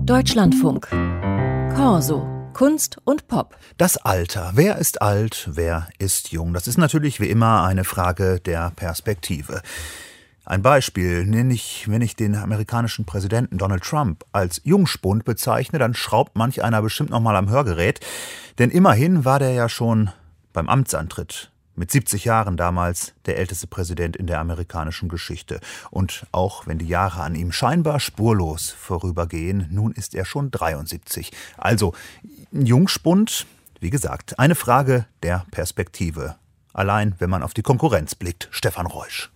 Deutschlandfunk. Corso. Kunst und Pop. Das Alter. Wer ist alt, wer ist jung? Das ist natürlich wie immer eine Frage der Perspektive. Ein Beispiel nenne ich, wenn ich den amerikanischen Präsidenten Donald Trump als Jungspund bezeichne, dann schraubt manch einer bestimmt noch mal am Hörgerät. Denn immerhin war der ja schon beim Amtsantritt mit 70 Jahren damals der älteste Präsident in der amerikanischen Geschichte. Und auch wenn die Jahre an ihm scheinbar spurlos vorübergehen, nun ist er schon 73. Also Jungspund, wie gesagt, eine Frage der Perspektive. Allein, wenn man auf die Konkurrenz blickt. Stefan Reusch.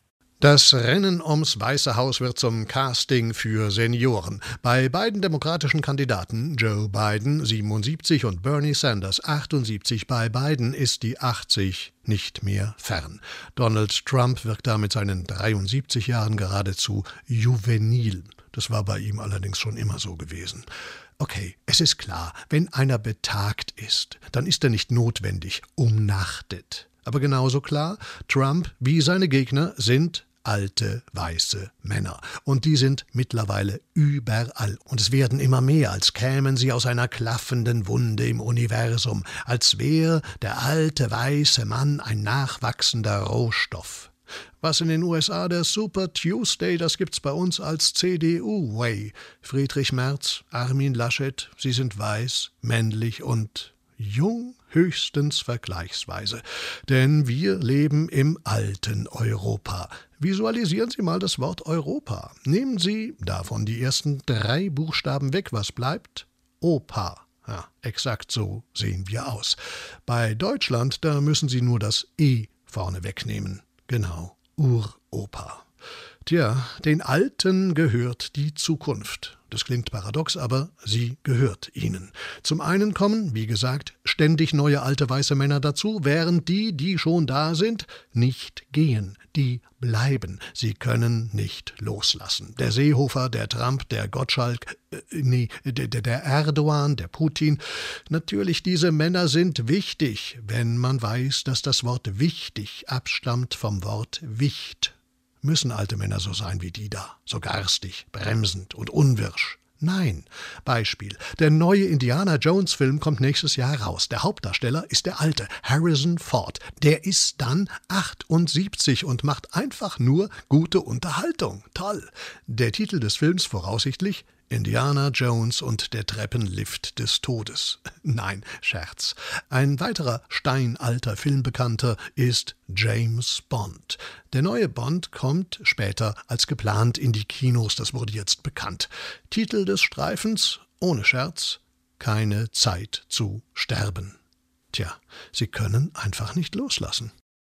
Das Rennen ums Weiße Haus wird zum Casting für Senioren. Bei beiden demokratischen Kandidaten, Joe Biden 77 und Bernie Sanders 78, bei beiden ist die 80 nicht mehr fern. Donald Trump wirkt da mit seinen 73 Jahren geradezu juvenil. Das war bei ihm allerdings schon immer so gewesen. Okay, es ist klar, wenn einer betagt ist, dann ist er nicht notwendig umnachtet. Aber genauso klar, Trump wie seine Gegner sind alte, weiße Männer. Und die sind mittlerweile überall. Und es werden immer mehr, als kämen sie aus einer klaffenden Wunde im Universum, als wäre der alte, weiße Mann ein nachwachsender Rohstoff. Was in den USA der Super Tuesday, das gibt's bei uns als CDU-Way. Friedrich Merz, Armin Laschet, sie sind weiß, männlich und jung, höchstens vergleichsweise. Denn wir leben im alten Europa. Visualisieren Sie mal das Wort Europa. Nehmen Sie davon die ersten 3 Buchstaben weg. Was bleibt? Opa. Ja, exakt so sehen wir aus. Bei Deutschland, da müssen Sie nur das E vorne wegnehmen. Genau, Uropa. Tja, den Alten gehört die Zukunft. Das klingt paradox, aber sie gehört ihnen. Zum einen kommen, wie gesagt, ständig neue alte weiße Männer dazu, während die schon da sind, nicht gehen. Die bleiben. Sie können nicht loslassen. Der Seehofer, der Trump, der Gottschalk, der Erdogan, der Putin. Natürlich, diese Männer sind wichtig, wenn man weiß, dass das Wort wichtig abstammt vom Wort Wicht. Müssen alte Männer so sein wie die da, so garstig, bremsend und unwirsch? Nein. Beispiel. Der neue Indiana-Jones-Film kommt nächstes Jahr raus. Der Hauptdarsteller ist der alte Harrison Ford. Der ist dann 78 und macht einfach nur gute Unterhaltung. Toll. Der Titel des Films voraussichtlich Indiana Jones und der Treppenlift des Todes. Nein, Scherz. Ein weiterer steinalter Filmbekannter ist James Bond. Der neue Bond kommt später als geplant in die Kinos, das wurde jetzt bekannt. Titel des Streifens, ohne Scherz, Keine Zeit zu sterben. Tja, sie können einfach nicht loslassen.